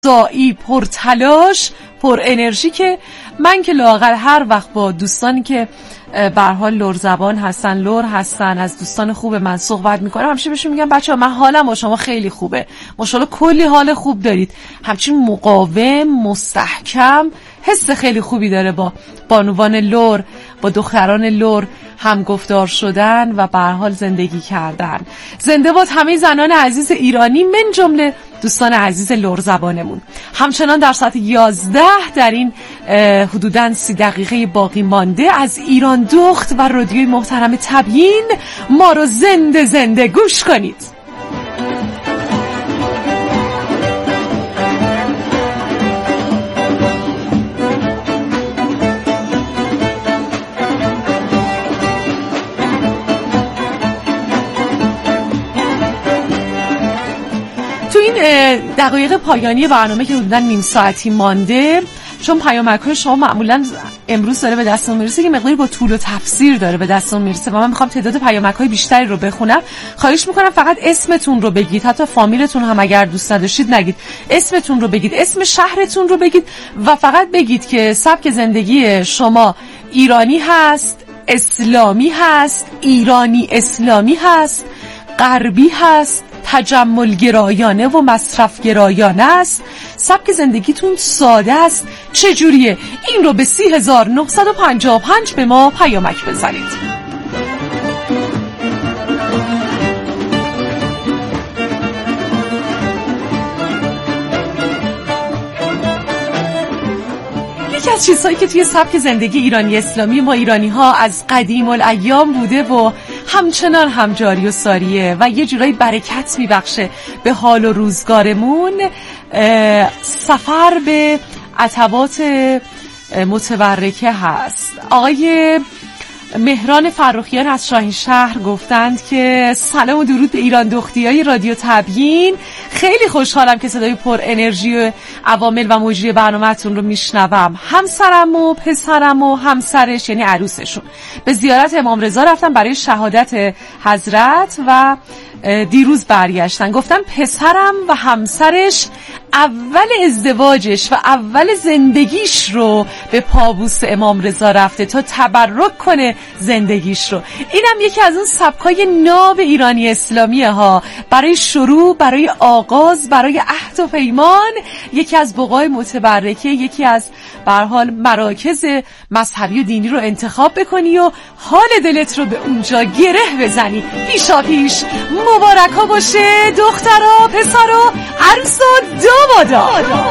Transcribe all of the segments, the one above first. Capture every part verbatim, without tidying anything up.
دایی، پر تلاش، پر انرژی که من که لااقل هر وقت با دوستانی که به هر حال لور زبان هستن، لور هستن، از دوستان خوب من صحبت میکنم، همیشه بهشون میگم بچه‌ها من حالم با شما خیلی خوبه، ماشاءالله کلی حال خوب دارید. همچین مقاوم، مستحکم، حس خیلی خوبی داره با بانوان لور، با دختران لور هم گفتار شدن و به هر حال زندگی کردن. زنده باد همه زنان عزیز ایرانی، من جمله دوستان عزیز لور زبانمون. همچنان در ساعت یازده در این حدوداً سی دقیقه باقی مانده از ایران دخت و رادیوی محترم تبیین ما رو زنده زنده گوش کنید. تو این دقایق پایانی برنامه که حدوداً نیم ساعتی مانده، چون پیامک‌های شما معمولاً امروز داره به دستم میرسه که مقداری با طول و تفسیر داره به دستم میرسه و من میخوام تعداد پیامک‌های بیشتری رو بخونم. خواهش میکنم فقط اسمتون رو بگید، حتی فامیلتون هم اگر دوست نداشتید نگید، اسمتون رو بگید، اسم شهرتون رو بگید و فقط بگید که سبک زندگی شما ایرانی هست، اسلامی هست، ایرانی اسلامی هست، غربی هست، تجمل گرایانه و مصرف گرایانه است، سبک زندگیتون ساده است، چجوریه؟ این رو به سی هزار و نهصد و پنجاه و پنج به ما پیامک بزنید. یکی از چیزهایی که توی سبک زندگی ایرانی اسلامی ما ایرانی ها از قدیم الایام بوده و همچنان هم جاری و ساریه و یه جورایی برکت میبخشه به حال و روزگارمون، سفر به عتبات متبرکه هست. آقای مهران فرخیان از شاهینشهر گفتند که سلام و درود به ایران دختیای رادیو تبیین، خیلی خوشحالم که صدای پر انرژی و عوامل و مجری برنامه‌تون رو میشنوم. همسرم و پسرم و همسرش یعنی عروسشون به زیارت امام رضا رفتن برای شهادت حضرت و دیروز برگشتن. گفتن پسرم و همسرش اول ازدواجش و اول زندگیش رو به پابوس امام رضا رفته تا تبرک کنه زندگیش رو. اینم یکی از اون سبکای ناب ایرانی اسلامیه ها، برای شروع، برای آغاز، برای عهد و پیمان، یکی از بقای متبرکه، یکی از به هر حال مراکز مذهبی و دینی رو انتخاب بکنی و حال دلت رو به اونجا گره بزنی. پیشا پیش مبارک ها باشه دخترا، پسرا، عروس و دامادا.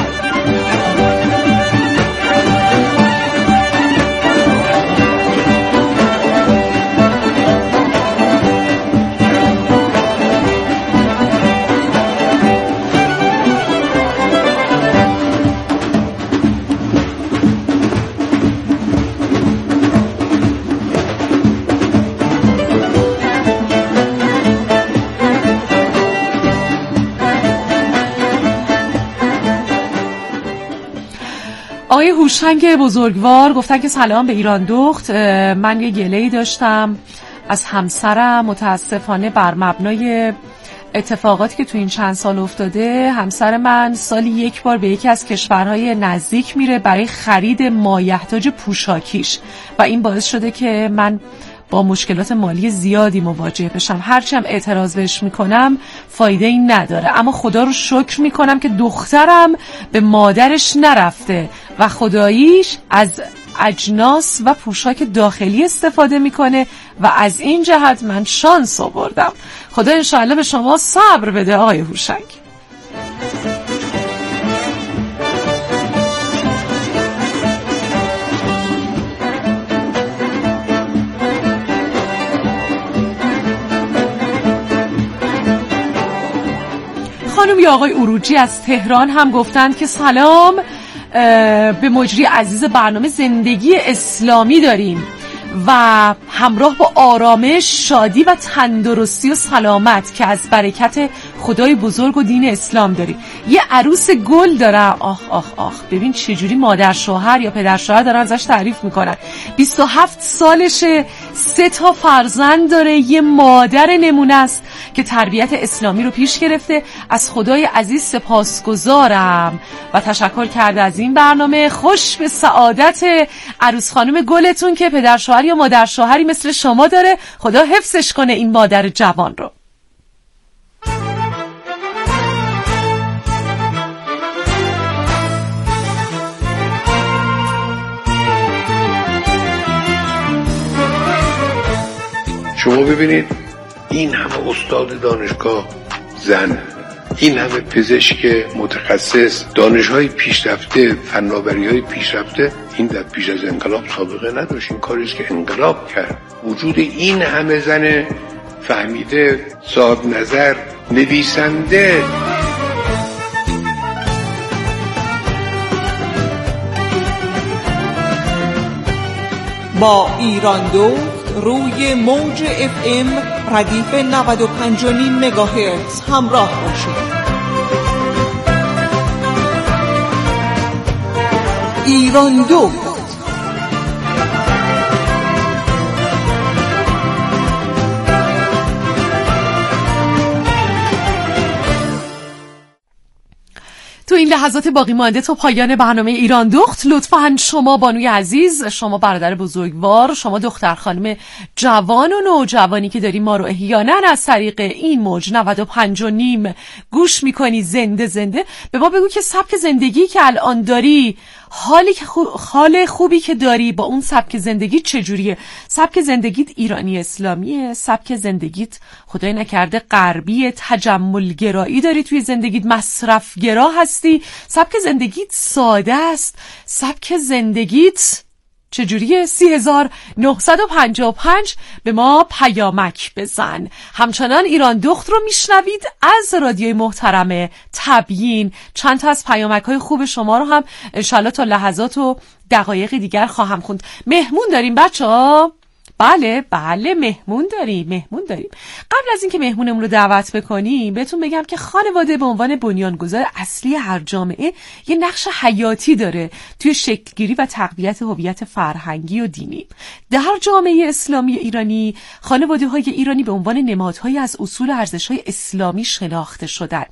آقای هوشنگ بزرگوار گفتن که سلام به ایران دخت، من یه گله‌ای داشتم از همسرم، متاسفانه بر مبنای اتفاقاتی که تو این چند سال افتاده همسر من سالی یک بار به یکی از کشورهای نزدیک میره برای خرید مایحتاج پوشاکیش و این باعث شده که من با مشکلات مالی زیادی مواجه بشم. هرچی هم اعتراض بهش میکنم فایده ای نداره، اما خدا رو شکر میکنم که دخترم به مادرش نرفته و خداییش از اجناس و پوشاک داخلی استفاده میکنه و از این جهت من شانس آوردم. خدا انشاءالله به شما صبر بده آقای هوشنگ. خانم یا آقای اروجی از تهران هم گفتند که سلام به مجری عزیز برنامه زندگی اسلامی داریم و همراه با آرامش، شادی و تندرستی و سلامت که از برکت خدای بزرگ و دین اسلام داری. یه عروس گل داره، آخ آخ آخ ببین چجوری مادر شوهر یا پدر شوهر دارن ازش تعریف میکنن. بیست و هفت سالشه، سه تا فرزند داره، یه مادر نمونه است که تربیت اسلامی رو پیش گرفته. از خدای عزیز سپاسگزارم و تشکر کرده از این برنامه. خوش به سعادت عروس خانم گلتون که پدر شوهر یا مادر شوهری مثل شما داره. خدا حفظش کنه این مادر جوان رو. شما ببینید این همه استاد دانشگاه زن، این همه پزشک متخصص، دانش‌های پیشرفته، فناوری‌های پیشرفته، این در پیش از انقلاب سابقه نداشت. این کاریست که انقلاب کرد. وجود این همه زن فهمیده، صاحب نظر، نویسنده. با ایران دو روی موج اف ام ردیف نود و پنج و نیم مگاهرتز همراه باشید. ایران دو تو این لحظات باقی مانده تا پایان برنامه ایران دخت، لطفاً شما بانوی عزیز، شما برادر بزرگوار، شما دختر خانم جوان و نوجوانی که داری ما رو احیانا از طریق این موج نود و پنج و نیم گوش میکنی، زنده زنده به ما بگو که سبک زندگی که الان داری، حالی که خو... حال خوبی که داری با اون سبک زندگی چجوریه؟ سبک زندگیت ایرانی اسلامیه؟ سبک زندگیت خدای نکرده غربی تجمل گرایی داری توی زندگیت؟ مصرف گرا هستی؟ سبک زندگیت ساده است؟ سبک زندگیت چجوریه؟ سی هزار نهصد و پنجاه و پنج به ما پیامک بزن. همچنان ایران دخت رو میشنوید از رادیوی محترم تبیین. چند تا از پیامک های خوب شما رو هم انشالله تا لحظات و دقایق دیگر خواهم خوند. مهمون داریم بچه ها؟ بله بله مهمون داریم مهمون داریم قبل از اینکه مهمونمون رو دعوت بکنیم بهتون بگم که خانواده به عنوان بنیانگذار اصلی هر جامعه یه نقش حیاتی داره توی شکلگیری و تقویت هویت فرهنگی و دینی. در جامعه اسلامی ایرانی خانواده‌های ایرانی به عنوان نمادهایی از اصول و ارزش‌های اسلامی شناخته شدن.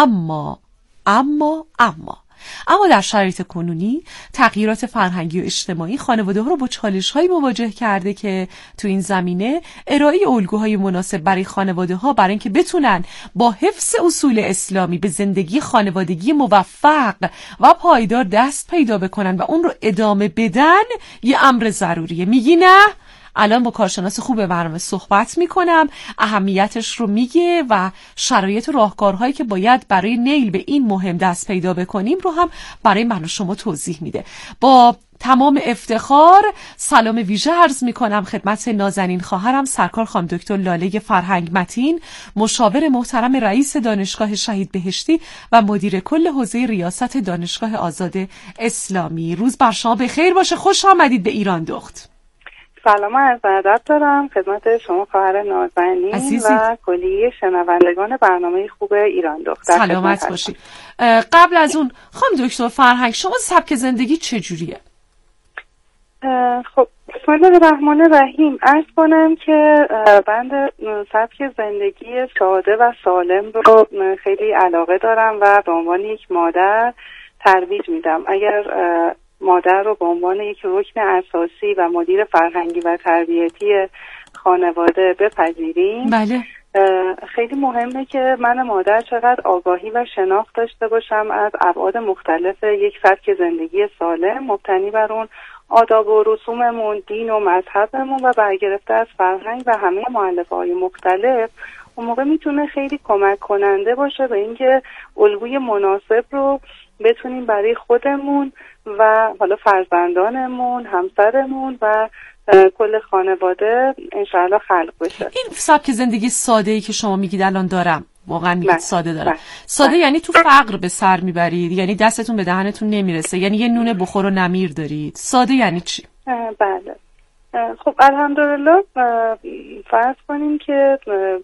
اما اما اما اما در شرایط کنونی تغییرات فرهنگی و اجتماعی خانواده ها رو با چالش هایی مواجه کرده که تو این زمینه ارائه الگوهای مناسب برای خانواده ها برای اینکه بتونن با حفظ اصول اسلامی به زندگی خانوادگی موفق و پایدار دست پیدا بکنن و اون رو ادامه بدن یه امر ضروریه. میگی نه؟ الان با کارشناس خوب برنامه صحبت میکنم، اهمیتش رو میگه و شرایط و راهکارهایی که باید برای نیل به این مهم دست پیدا بکنیم رو هم برای من و شما توضیح میده. با تمام افتخار سلام ویژه عرض میکنم خدمت نازنین خواهرم سرکار خانم دکتر لاله فرهنگ متین، مشاور محترم رئیس دانشگاه شهید بهشتی و مدیر کل حوزه ریاست دانشگاه آزاد اسلامی. روز بر شما بخیر باشه. خوش آمدید به ایران دخت. سلام عرض ادب دارم خدمت شما خواهر نازنین عزیزی و کلیه شنوندگان برنامه خوب ایران دخت. سلامت باشید. قبل از اون خانم دکتر فرهنگ شما سبک زندگی چجوریه؟ خب بسم الله الرحمن الرحیم. عرض کنم که بند سبک زندگی ساده و سالم رو خیلی علاقه دارم و به عنوان یک مادر ترویج میدم. اگر مادر رو به عنوان یک رکن اساسی و مدیر فرهنگی و تربیتی خانواده بپذیریم، بله. خیلی مهمه که من مادر چقدر آگاهی و شناخت داشته باشم از ابعاد مختلف یک سبک زندگی سالم مبتنی بر اون آداب و رسوممون، دین و مذهبمون و برگرفته از فرهنگ و همه مؤلفه‌های مختلف. اون موقع میتونه خیلی کمک کننده باشه به اینکه الگوی مناسب رو بتونیم برای خودمون و حالا فرزندانمون، همسرمون و کل خانواده انشاءالله خلق بشه. این سبک زندگی ساده‌ای که شما میگید الان دارم، واقعا میگید بله. ساده دارم. بله. ساده بله. یعنی تو فقر به سر میبرید، یعنی دستتون به دهنتون نمیرسه، یعنی یه نون بخور و نمیر دارید. ساده یعنی چی؟ بله. خب الحمدلله فرض کنیم که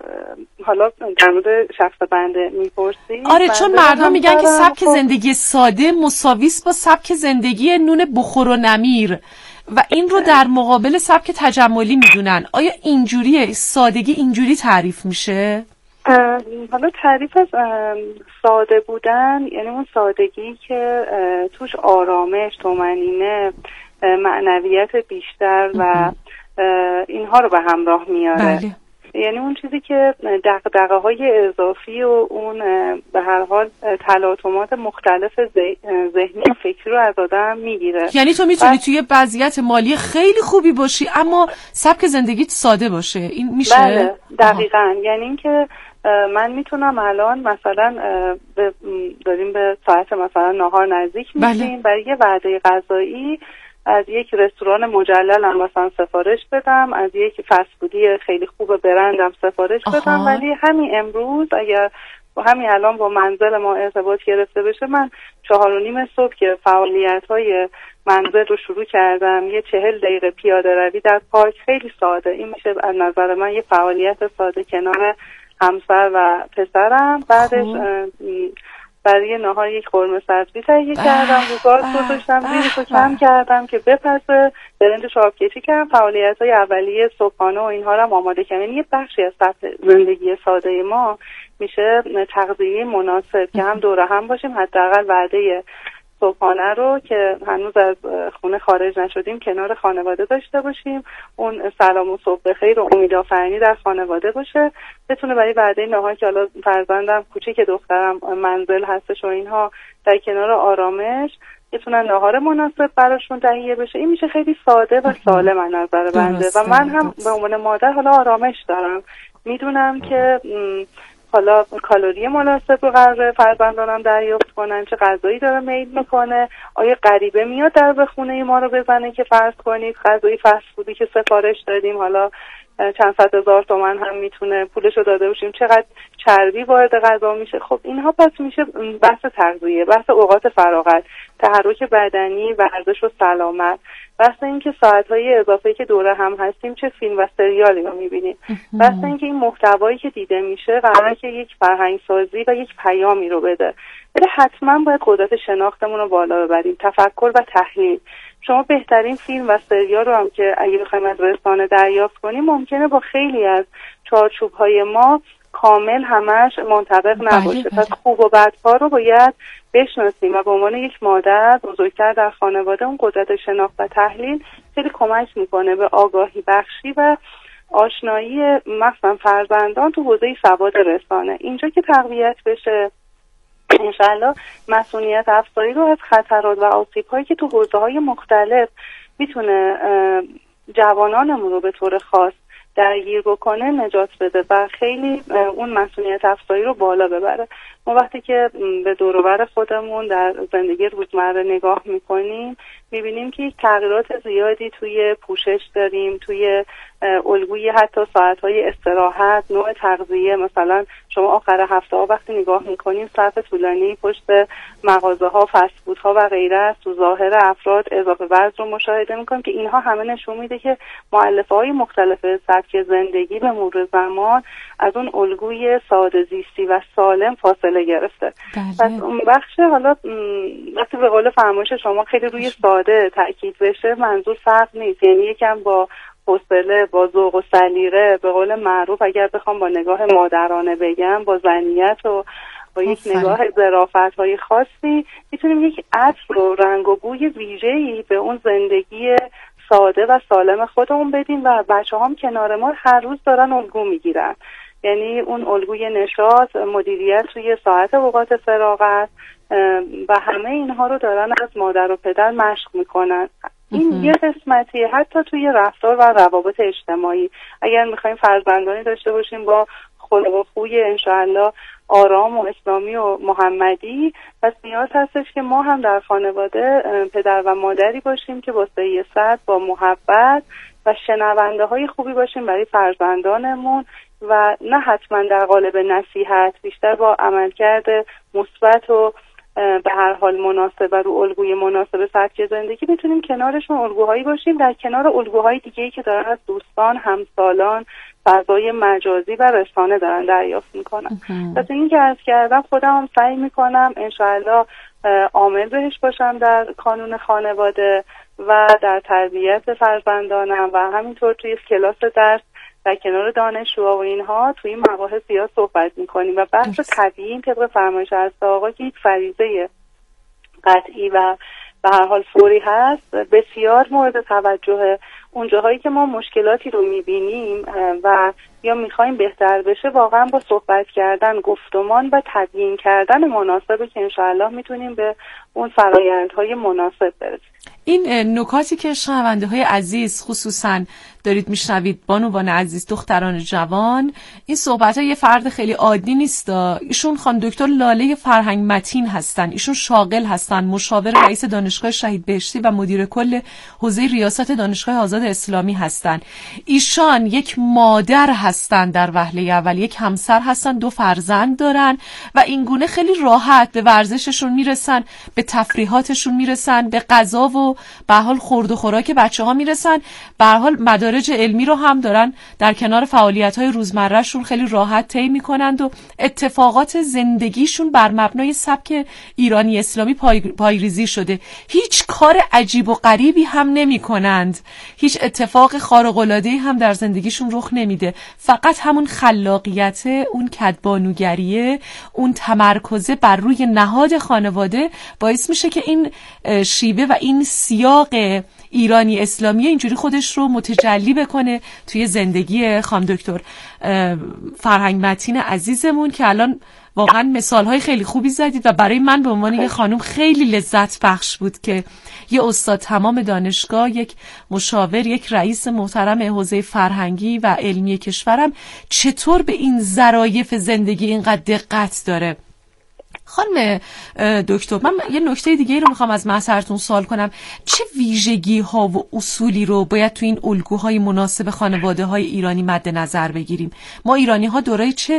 حالا در مورد شخص بنده میپرسی. آره، چون مردم میگن که سبک زندگی ساده مساویس با سبک زندگی نون بخور و نمیر و این رو در مقابل سبک تجملی میدونن. آیا اینجوریه؟ سادگی اینجوری تعریف میشه؟ حالا تعریف از ساده بودن یعنی اون سادگی که توش آرامش، طمأنینه، معنویت بیشتر و اینها رو به همراه میاره. بله. یعنی اون چیزی که دغدغه های اضافی و اون به هر حال تلاطمات مختلف ذهنی و فکری رو از آدم میگیره. یعنی تو میتونی توی وضعیت مالی خیلی خوبی باشی اما سبک زندگیت ساده باشه. این میشه؟ بله دقیقاً. آها. یعنی این که من میتونم الان مثلا داریم به ساعت مثلا نهار نزدیک میشیم، بله. برای یه وعده غذایی از یک رستوران مجلل هم مثلا سفارش بدم، از یک فست‌فودی خیلی خوب برندم سفارش بدم. آها. ولی همین امروز اگر همین الان با منزل ما ارتباط گرفته بشه، من چهار و نیم صبح که فعالیت‌های منزل رو شروع کردم، یه چهل دقیقه پیاده روی در پارک، خیلی ساده، این میشه از نظر من یه فعالیت ساده کنار همسر و پسرم. بعدش برای نهار یک قرمه سبزی تهیه کردم، رو گاز گذاشتم، زیرشو کم کردم که بپسه، برنجش آب کشی کردم، فعالیت‌های اولیه صبحانه و اینها رو آماده کردم. یعنی یه بخشی از سطح زندگی ساده ما میشه تغذیه مناسب که هم دور هم باشیم، حداقل وعده صبحانه رو که هنوز از خونه خارج نشدیم کنار خانواده داشته باشیم، اون سلام و صبح بخیر و امیدآفرینی در خانواده باشه، بتونه برای وعده نهار که حالا فرزندم کوچیک دخترم منزل هستش و اینها در کنار آرامش بتونن نهار مناسب براشون تهیه بشه. این میشه خیلی ساده و سالم از نظر بنده و من هم به عنوان مادر حالا آرامش دارم، میدونم که حالا کالری مناسب رو قراره فرزندانم دریافت کنن، چه غذایی داره میل میکنه، آیا غریبه میاد در به خونه ما رو بزنه که فرض کنید غذای فست فودی که سفارش دادیم حالا چند صد هزار تومان هم میتونه پولشو داده باشیم، چقدر چربی وارد غذا میشه. خب اینها پس میشه بحث تغذیه، بحث اوقات فراغت، تحرک بدنی، ورزش و سلامت، بحث این که ساعتهای اضافه‌ای که دوره هم هستیم چه فیلم و سریالی رو میبینیم، بحث این که این محتوایی که دیده میشه قراره که یک فرهنگ سازی و یک پیامی رو بده. ولی حتما باید قدرت شناختمون رو بالا ببریم، تفکر و تحلیل. شما بهترین فیلم و سریال رو هم که اگه بخوایم از رسانه دریافت کنیم ممکنه با خیلی از چارچوب‌های ما کامل همش منطبق نباشه. پس خوب و بدها رو باید بشناسیم و به عنوان یک مادر بزرگتر در خانواده اون قدرت شناخت و تحلیل خیلی کمک میکنه به آگاهی بخشی و آشنایی مثلا فرزندان تو حوزه سواد رسانه. اینجا که تقویت بشه انشالله مسئولیت افزایی رو از خطرات و آسیب‌هایی که تو حوزه‌های مختلف میتونه جوانانمون رو به طور خاص درگیر بکنه نجات بده و خیلی اون مسئولیت افزایی رو بالا ببره. ما وقتی که به دور و بر خودمون در زندگی روزمره نگاه میکنیم میبینیم که تغییرات زیادی توی پوشش داریم، توی الگوی حتی ساعتهای استراحت، نوع تغذیه. مثلا شما آخر هفته ها وقتی نگاه میکنیم صف طولانی پشت مغازه ها، فست فود ها و غیره است، تو ظاهر افراد اضافه وزن رو مشاهده میکنیم که اینها همه نشون میده که مؤلفه های مختلف سبک زندگی به مرور زمان از اون الگوی ساده زیستی و سالم فاصله گرفته. پس اون بخش حالا وقتی به قول فرمایش شما خیلی روی ساده تاکید بشه منظور فرق نیست، یعنی یکم با حوصله، با ذوق و سلیقه، به قول معروف اگر بخوام با نگاه مادرانه بگم، با ذهنیت و با یک نگاه ظرافت‌های خاصی میتونیم یک عطر و رنگ و بوی ویژه‌ای به اون زندگی ساده و سالم خودمون بدیم و بچه‌ها هم کنار ما هر روز دارن الگو میگیرن. یعنی اون الگوی نشاط، مدیریت توی ساعت اوقات فراغت و همه اینها رو دارن از مادر و پدر مشق میکنن. این یه قسمتیه حتی توی رفتار و روابط اجتماعی. اگر میخوایم فرزندانی داشته باشیم با خلق و خوی انشاءالله آرام و اسلامی و محمدی، پس نیاز هستش که ما هم در خانواده پدر و مادری باشیم که با سیاست، با محبت و شنونده های خوبی باشیم برای فرزندانمون و نه حتما در قالب نصیحت، بیشتر با عملکرد مثبت و به هر حال مناسب و رو الگوی مناسب سبک زندگی بتونیم کنارشون الگوهایی باشیم، در کنار الگوهای دیگه‌ای که دارن از دوستان، همسالان، فضای مجازی و رسانه دارن دریافت میکنن. پس این که عرض کردم خودم هم سعی میکنم انشاءالله عامل بهش باشم در کانون خانواده و در تربیت فرزندانم و همینطور توی کلاس درس در کنار دانشجوها و اینها توی این مباحث زیاد صحبت میکنیم و بحث طبیعی طبق فرمایش از آقا که یک فریضه قطعی و به هر حال فوری هست بسیار مورد توجه. اونجاهایی که ما مشکلاتی رو میبینیم و یا میخوایم بهتر بشه واقعا با صحبت کردن، گفتمان و تبیین کردن مناسبه که انشاءالله میتونیم به اون فرآیندهای مناسب برسیم. این نکاتی که شنونده های عزیز خصوصا دارید میشنوید، بانوان عزیز، دختران جوان، این صحبت ها یه فرد خیلی عادی نیست. ایشون خانم دکتر لاله فرهنگ متین هستن، ایشون شاغل هستن، مشاور رئیس دانشگاه شهید بهشتی و مدیر کل حوزه ریاست دانشگاه آزاد اسلامی هستن. ایشان یک مادر هستن در وهله اول، یک همسر هستن، دو فرزند دارن و این گونه خیلی راحت به ورزششون میرسن، به تفریحاتشون میرسن، به غذا و به حال خورد و خوراک بچه‌ها میرسن. به حال مدارج علمی رو هم دارن در کنار فعالیت‌های روزمره‌شون خیلی راحت طی می‌کنند و اتفاقات زندگیشون بر مبنای سبک ایرانی اسلامی پای... پایریزی شده. هیچ کار عجیب و غریبی هم نمی‌کنند، هیچ اتفاق خارق‌العاده‌ای هم در زندگیشون رخ نمیده. فقط همون خلاقیت، اون کدبانوگریه، اون تمرکز بر روی نهاد خانواده باعث میشه که این شیوه و این سیاق ایرانی اسلامی اینجوری خودش رو متجلی بکنه توی زندگی خانم دکتر فرهنگ متین عزیزمون که الان واقعا مثالهای خیلی خوبی زدید و برای من به عنوان یک خانم خیلی لذت بخش بود که یه استاد تمام دانشگاه، یک مشاور، یک رئیس محترم حوزه فرهنگی و علمی کشورم چطور به این ظرایف زندگی اینقدر دقت داره. خانم دکتر، من یه نکته دیگه رو میخوام از محضرتون سوال کنم. چه ویژگی ها و اصولی رو باید تو این الگوهای مناسب خانواده های ایرانی مد نظر بگیریم؟ ما ایرانی ها دارای چه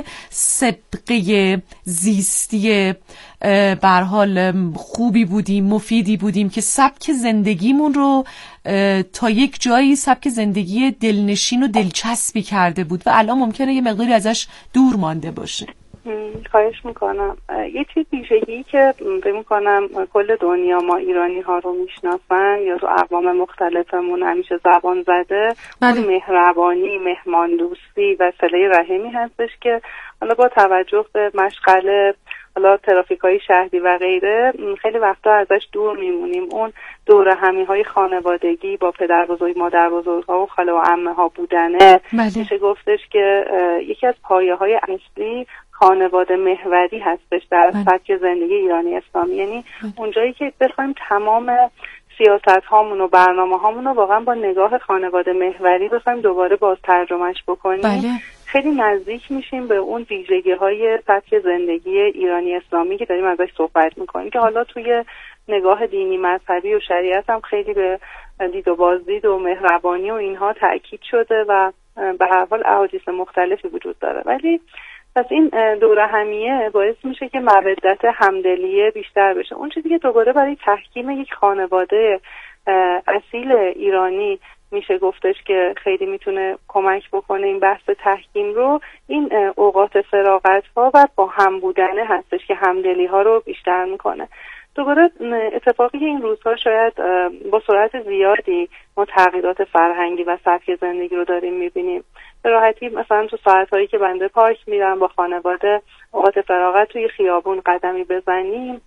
سابقه زیستی به هر حال خوبی بودیم، مفیدی بودیم که سبک زندگیمون رو تا یک جایی سبک زندگی دلنشین و دلچسبی کرده بود و الان ممکنه یه مقداری ازش دور مانده باشه. خواهش میکنم. یه چیز ویژگی که فکر میکنم کل دنیا ما ایرانی ها رو میشناسن یا تو اقوام مختلفمون همیشه زبان زده، اون مهربانی، مهمان دوستی و صله رحمی هستش که حالا با توجه به مشغله حالا ترافیک‌های شهری و غیره خیلی وقتا ازش دور میمونیم. اون دور همی های خانوادگی با پدر بزرگ، مادر بزرگ ها و خاله و عمه ها بودنه میشه گفتش که یکی از پایه های اصلی خانواده محوری هستش در سبک زندگی ایرانی اسلامی. یعنی اونجایی که بخوایم تمام سیاست هامون و برنامه هامون رو واقعا با نگاه خانواده محوری بخوایم دوباره باز ترجمهش بکنیم، بله. خیلی نزدیک میشیم به اون ویژگی های سبک زندگی ایرانی اسلامی که داریم ازش صحبت میکنیم که حالا توی نگاه دینی مذهبی و شریعت هم خیلی به دید و بازدید و مهربانی و اینها تأکید شده و به هر حال احادیث مختلفی وجود داره. ولی پس این دوره همیه باعث میشه که مودت همدلیه بیشتر بشه. اون چیزی که دوباره برای تحکیم یک خانواده اصیل ایرانی میشه گفتش که خیلی میتونه کمک بکنه این بحث تحکیم رو، این اوقات فراغت ها و با هم بودنه هستش که همدلی ها رو بیشتر میکنه. دوباره اتفاقی که این روزها شاید با سرعت زیادی ما تغییرات فرهنگی و سبک زندگی رو داریم میبینیم. به راحتی مثلا تو ساعتهایی که بنده پارک میرم با خانواده اوقات فراغت توی خیابون قدمی بزنیم،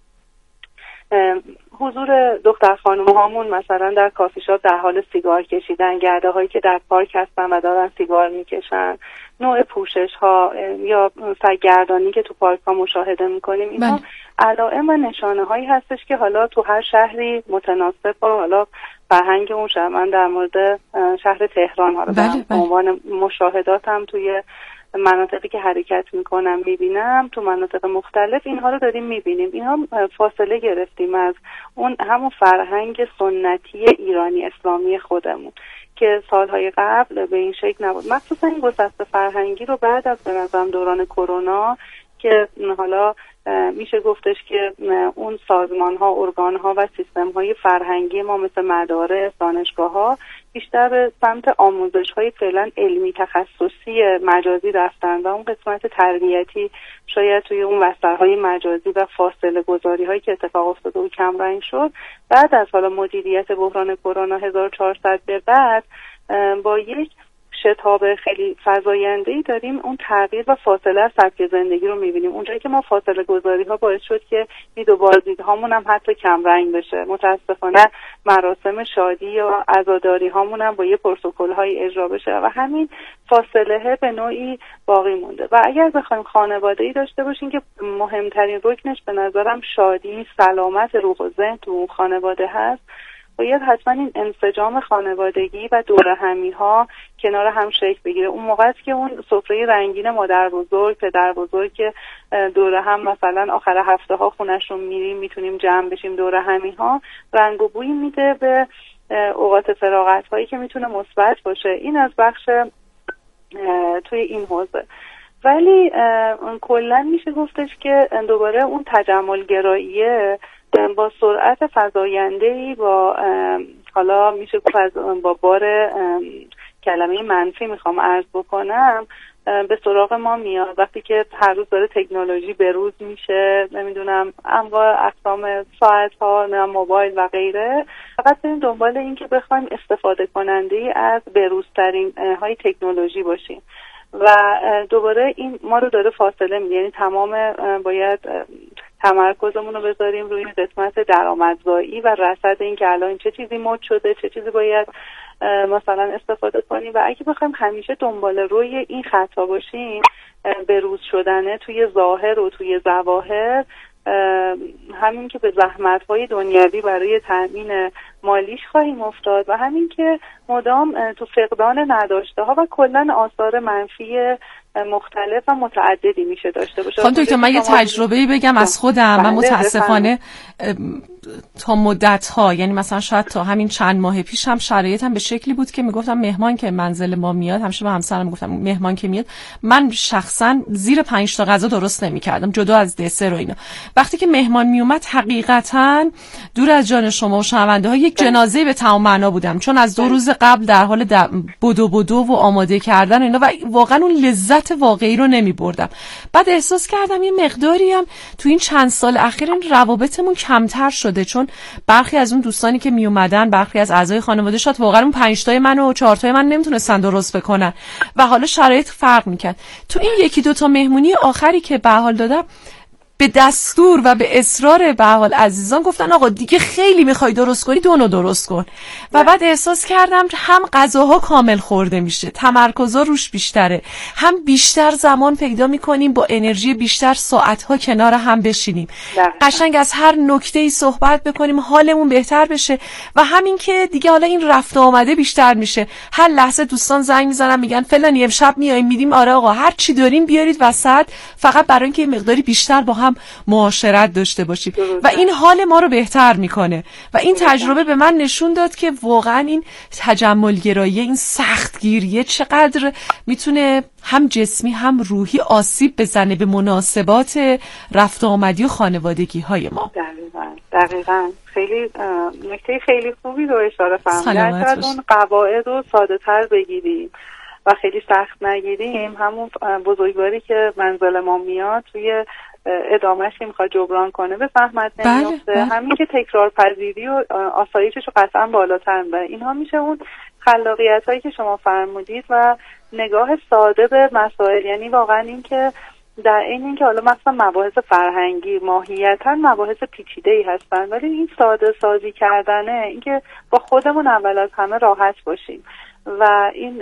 حضور دختر خانم هامون مثلا در کافی شاپ در حال سیگار کشیدن، گرده هایی که در پارک هستن و دارن سیگار میکشن، نوع پوشش ها یا سرگردانی که تو پارک ها مشاهده میکنیم، اینا علائم و نشانه هایی هستش که حالا تو هر شهری متناسب با حالا فرهنگ اون شهر، من در مورد شهر تهران ها رو به عنوان مشاهداتم توی مناطقی که حرکت میکنم میبینم، تو مناطق مختلف اینها رو داریم میبینیم. اینها فاصله گرفتیم از اون همون فرهنگ سنتی ایرانی اسلامی خودمون که سالهای قبل به این شکل نبود. مخصوصا این گسست فرهنگی رو بعد از به نظرم دوران کرونا که حالا میشه گفتش که اون سازمان ها، ارگان ها و سیستم های فرهنگی ما مثل مدارس، دانشگاه ها بیشتر به سمت آموزش های فعلا علمی تخصصی مجازی رفتن و اون قسمت تربیتی شاید توی اون بسترهای مجازی و فاصله گذاری هایی که اتفاق افتاده و کم رنگ شد. بعد از حالا مدیریت بحران کرونا هزار و چهارصد به بعد با یک شتاب خیلی فزاینده‌ای داریم اون تغییر و فاصله از سبک زندگی رو می‌بینیم. اونجایی که ما فاصله گذاری‌ها باعث شد که دید و بازدیدهامون هم حتی کم رنگ بشه. متأسفانه مراسم شادی یا عزاداری‌هامون هم با یه پروتکل‌های اجرا بشه و همین فاصله به نوعی باقی مونده. و اگر بخوایم خانواده‌ای داشته باشیم که مهمترین رکنش به نظرم شادی، سلامت روح و ذهن تو اون خانواده هست، باید حتما این انسجام خانوادگی و دور همی ها کنار هم شکل بگیره. اون موقع است که اون سفره رنگین مادر بزرگ، پدر بزرگ که دور هم مثلا آخر هفته ها خونشون میریم، میتونیم جمع بشیم دور همی ها، رنگ و بوی میده به اوقات فراغت هایی که میتونه مثبت باشه. این از بخش توی این حوزه. ولی کلا میشه گفتش که دوباره اون تجمل گراییه با سرعت فزاینده‌ای با حالا میشه گفت با بار کلمه منفی میخوام عرض بکنم به سراغ ما میاد. وقتی که هر روز داره تکنولوژی بروز میشه، نمیدونم انواع اقسام ساعت‌ها، موبایل و غیره، فقط بریم دنبال این که بخوایم استفاده کننده‌ای از بروزترین های تکنولوژی باشیم و دوباره این ما رو داره فاصله میده. یعنی تمام باید تمرکزمون رو بذاریم روی قسمت درآمدزایی و رصد این که الان چه چیزی مد شده، چه چیزی باید مثلا استفاده کنیم و اگه بخوایم همیشه دنبال روی این خطا باشیم، بروز شدنه توی ظاهر و توی ظواهر، همین که به زحمت‌های دنیوی برای تأمین مالیش خواهیم افتاد و همین که مدام تو فقدان نداشته‌ها و کلاً آثار منفی مختلف و متعددی میشه داشته باشه. خانم دکتر من یه تجربه‌ای بگم از خودم. من متاسفانه تا مدت‌ها، یعنی مثلا شاید تا همین چند ماه پیش هم شرایطم به شکلی بود که میگفتم مهمان که منزل ما میاد، همیشه به همسرم میگفتم مهمان که میاد من شخصا زیر پنج تا غذا درست نمی‌کردم جدا از دسر و اینا. وقتی که مهمان میومد حقیقتاً دور از جان شما و شنونده‌ها یک جنازه به تمام معنا بودم، چون از دو روز قبل در حال بدو بدو و آماده کردن اینا و واقعا اون لذت واقعی رو نمی‌بردم. بعد احساس کردم یه مقداری هم تو این چند سال اخیر این روابطمون کمتر شده، چون برخی از اون دوستانی که می اومدن، برخی از اعضای خانواده شاد واقعا اون پنج تای من و چهار تای من نمیتونستن درست بکنن و حالا شرایط فرق میکرد. تو این یکی دو تا مهمونی آخری که به حال دادم به دستور و به اصرار به حال عزیزان گفتن آقا دیگه خیلی میخوای درست کنی دونو درست کن و بعد احساس کردم هم غذاها کامل خورده میشه، تمرکزا روش بیشتره، هم بیشتر زمان پیدا میکنیم با انرژی بیشتر ساعتها کنار هم بشینیم، قشنگ از هر نکته‌ای صحبت بکنیم، حالمون بهتر بشه و همین که دیگه حالا این رفت و آمده بیشتر میشه. هر لحظه دوستان زنگ میزنن میگن فلانی امشب میایم، میدیم آره آقا هر چی داریم بیارید وسط، فقط برای اینکه یه مقداری بیشتر با هم معاشرت داشته باشیم و این حال ما رو بهتر میکنه و این تجربه به من نشون داد که واقعا این تجملگرایی، این سختگیریه چقدر میتونه هم جسمی هم روحی آسیب بزنه به مناسبات رفت آمدی و خانوادگی های ما. دقیقاً دقیقاً خیلی نکته خیلی خوبی رو اشاره فرمودید. شاید اون قواعد رو ساده تر بگیریم و خیلی سخت نگیریم، همون بزرگواری که منزل ما میاد توی ادامهش که میخواد جبران کنه به زحمت نمیفته. بله، همین که تکرار پذیری و آسایشش رو قطعا بالاتر میبره. اینها میشه اون خلاقیت هایی که شما فرمودید و نگاه ساده به مسائل، یعنی واقعا این که در این این که حالا مثلا مباحث فرهنگی ماهیتا مباحث پیچیده‌ای هستن، ولی این ساده سازی کردنه، این که با خودمون اول از همه راحت باشیم و این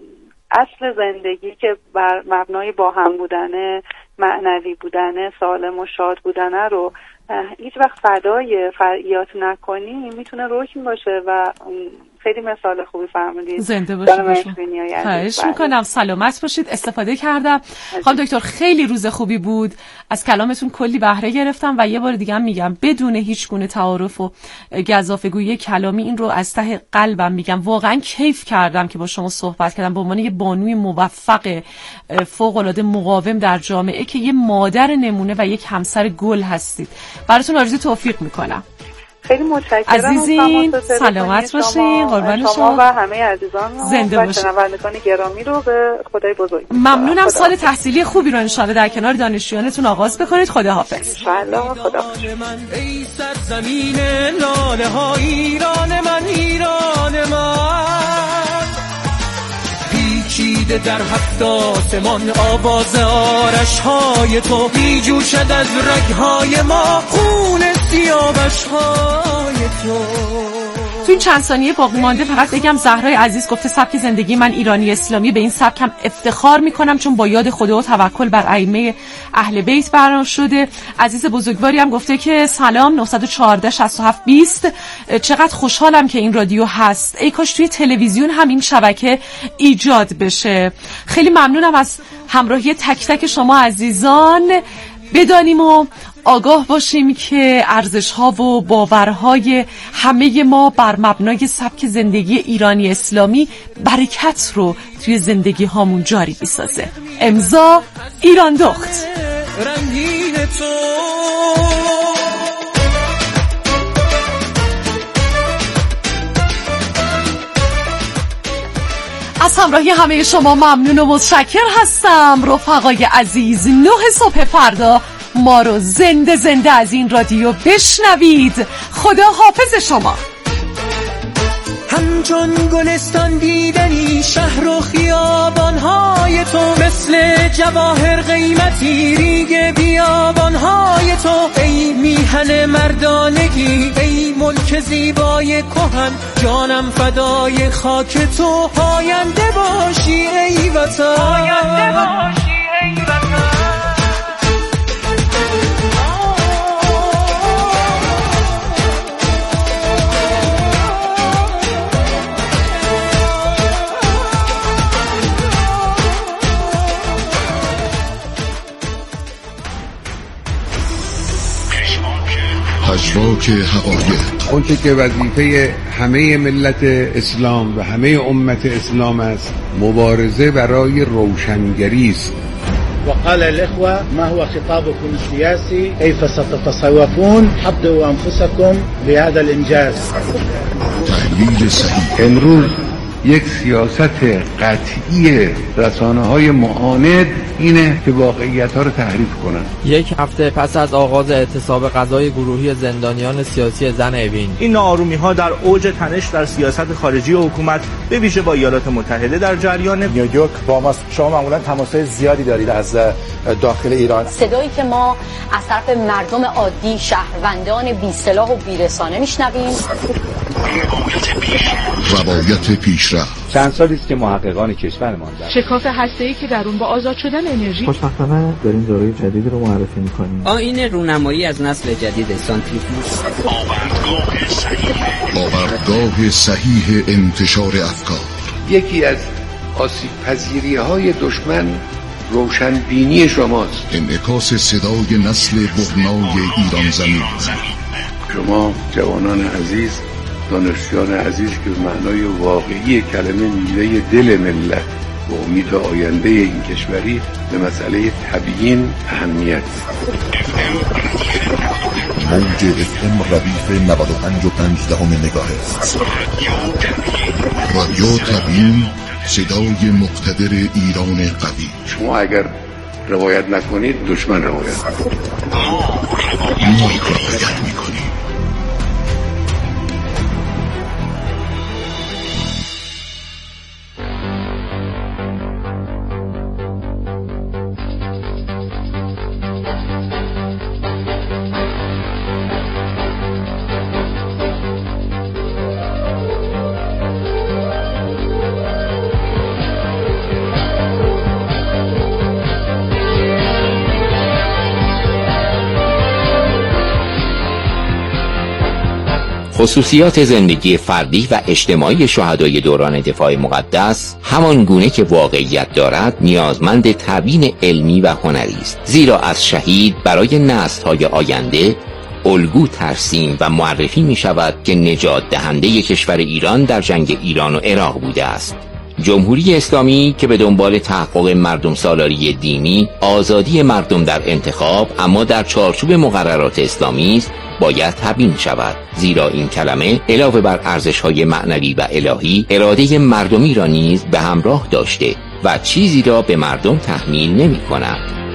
اصل زندگی که بر مبنای با هم بودنه، معنوی بودنه، سالم و شاد بودنه رو هیچ وقت فدای فرعیات نکنی میتونه رکن باشه و خیلی مثال خوبی فرمودید. زنده باشید. خواهش میکنم. سلامت باشید. استفاده کردم. خانم دکتر خیلی روز خوبی بود. از کلامتون کلی بهره گرفتم و یه بار دیگه هم میگم بدون هیچ گونه تعارف و گزافه‌گویی کلامی این رو از ته قلبم میگم. واقعا کیف کردم که با شما صحبت کردم به عنوان یه بانوی موفق فوق العاده مقاوم در جامعه که یه مادر نمونه و یک همسر گل هستید. براتون آرزوی توفیق میکنم. خیلی متشکرم عزیزین. سلامت باشین. قربان شما و همه عزیزان زنده و شنوندگان گرامی رو به خدای بزرگ ممنونم. سال تحصیلی خوبی رو انشالله در کنار دانشجویانتون آغاز بکنید. خداحافظ. انشالله. خداحافظ. ای سرزمین لاله ها ایران من، ایران من پیچیده در هفت آسمان، آواز آرش های تو می جوشد از رگ های ما، خون سیاوش های تو. تو این چند ثانیه باقی مانده فقط بگم زهرای عزیز گفته سبک زندگی من ایرانی اسلامی. به این سبکم افتخار میکنم چون با یاد خدا و توکل بر ائمه اهل بیت بنا شده. عزیز بزرگواری هم گفته که سلام، نه یک چهار شصت و هفت بیست. چقدر خوشحالم که این رادیو هست. ای کاش توی تلویزیون هم این شبکه ایجاد بشه. خیلی ممنونم از همراهی تک تک شما عزیزان. بدانیم و آگاه باشیم که ارزش‌ها و باورهای همه ما بر مبنای سبک زندگی ایرانی اسلامی برکت رو توی زندگی هامون جاری بسازه. امضا ایران دخت. از همراهی همه شما ممنون و متشکر هستم. رفقای عزیز، نه صبح فردا ما رو زنده زنده از این رادیو بشنوید. خدا حافظ شما. همچون گلستان دیدنی شهر و خیابانهای تو، مثل جواهر قیمتی ریگ بیابانهای تو. ای میهن مردانگی، ای ملک زیبای کهن، جانم فدای خاک تو. پاینده باشی ای وطن، پاینده باشی ای وطن. پژواک حقایق، اون که وظیفه همه ملت اسلام و همه امت اسلام است، مبارزه برای روشنگری است. وقال الإخوة ما هو خطابكم السياسي كيف ستتصوفون حضروا أنفسكم لهذا الإنجاز. تحلیل صحیح. امروز یک سیاست قطعی رسانه‌های معاند اینه که واقعیت‌ها رو تحریف کنن. یک هفته پس از آغاز اعتصاب غذای گروهی زندانیان سیاسی زن اوین، این ناآرومی‌ها در اوج تنش در سیاست خارجی و حکومت به ویژه با ایالات متحده در جریان. نیویورک با ما شما معمولا تماس‌های زیادی دارید از داخل ایران. صدایی که ما از طرف مردم عادی، شهروندان بی سلاح و بی رسانه میشنویم. روایت پیشرفت. چند سالی است که محققان کشورمان در شکاف هسته‌ای که در اون با آزاد شدن انرژی، خوشبختانه داریم داروی جدید رو معرفی می‌کنیم. آیین رونمایی از نسل جدید سانتریفیوژ. آوردگاه صحیح. آوردگاه صحیح انتشار افکار. یکی از آسیب پذیری‌های دشمن روشنبینی شماست. انعکاس صدای نسل برنای ایران زمین. شما جوانان عزیز، دانشجویان عزیز که به معنای واقعی کلمه میوه دل ملت و امید آینده این کشوری به مسئله تبیین اهمیت. موج اف ام ردیف نود و پنج و پنج دهم مگاهرتز. رادیو تبیین، صدای مقتدر ایران قوی. شما اگر روایت نکنید دشمن روایت می‌کند. ما روایت می‌کنیم. خصوصیات زندگی فردی و اجتماعی شهدای دوران دفاع مقدس همان گونه که واقعیت دارد نیازمند تبیین علمی و هنری است، زیرا از شهید برای نسل‌های آینده الگو ترسیم و معرفی می شود که نجات دهنده کشور ایران در جنگ ایران و عراق بوده است. جمهوری اسلامی که به دنبال تحقق مردم سالاری دینی، آزادی مردم در انتخاب اما در چارچوب مقررات اسلامی است، باید تبیین شود، زیرا این کلمه علاوه بر ارزش‌های معنوی و الهی، اراده مردمی را نیز به همراه داشته و چیزی را به مردم تحمیل نمی‌کند.